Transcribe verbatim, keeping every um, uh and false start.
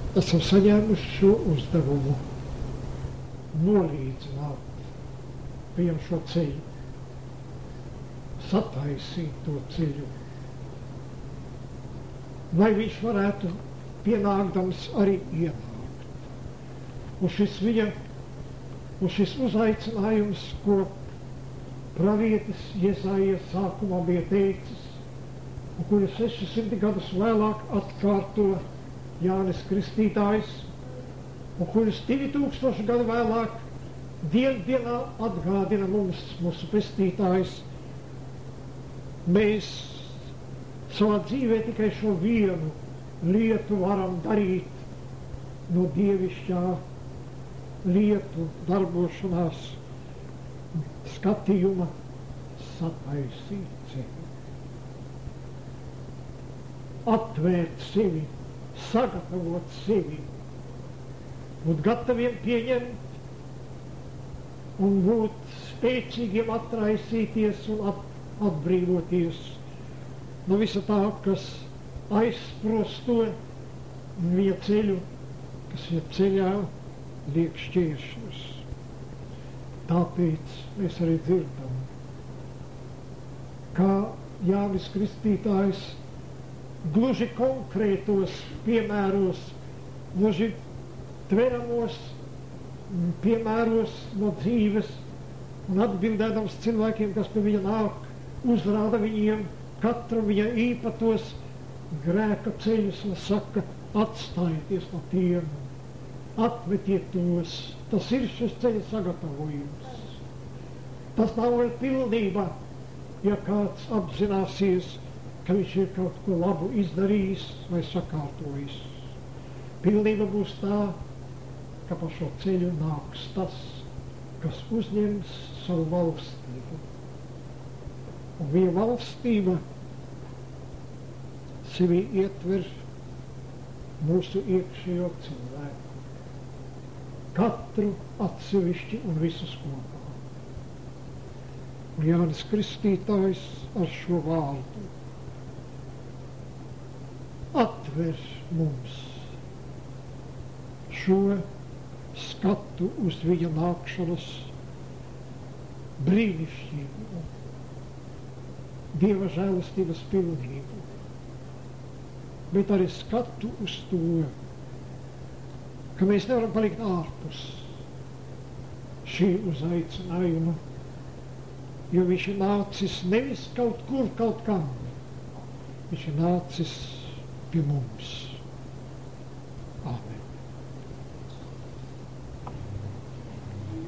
esam saņēmuši šo uzdevumu nolīdzināt viņam šo ceļu, sataisīt to ceļu, lai viņš varētu pienākdams arī ienākt. Un šis viņa, un šis uzaicinājums, ko pravietis Jesaijas sākumā bija teicis, un kuru sešsimt gadus vēlāk atkārto Jānis Kristītājs, un kurus divi tūkstoši gadu vēlāk dien dienā atgādina mums mūsu pestītājs. Mēs savā dzīvē tikai šo vienu lietu varam darīt no dievišķā lietu darbošanās skatījuma, sataisīt sevi, atvērt sevi, sagatavot sevi, būt gataviem pieņemt un būt spēcīgiem atraisīties un at, atbrīvoties no visa tā, kas aizsprosto viņa ceļu, kas viņa ceļā liek šķēršļus. Tāpēc mēs arī dzirdam, kā Jānis Kristītājs gluži konkrētos piemēros, gluži tveramos piemēros no dzīves un atbildēdams cilvēkiem, kas pie viņa nāk, uzrāda viņiem katru viņa īpatos grēka ceļus un saka, atstājieties no tiem, atmetiet tos. Tas ir šis ceļa sagatavojums. Tas nav vēl pilnība, ja kāds apzināsies, ka viņš ir kaut ko labu izdarījis vai sakārtojis. Pilnība būs tā, ka pa šo ceļu nāks tas, kas uzņems savu valstību. Un viņa valstība sevi ietver mūsu iekšējo cilvēku. Katru atsevišķi un visus kopā. Un Jānis Kristītājs ar šo vārdu atver mums šo skatu uz viņa nākšanas brīnišķību, Dieva žēlastības pilnību, bet arī skatu uz to, ka mēs nevaram palikt ārpus šī uzaicinājuma, jo viņš ir nācis nevis kaut kur, kaut kam, viņš ir nācis pie mums.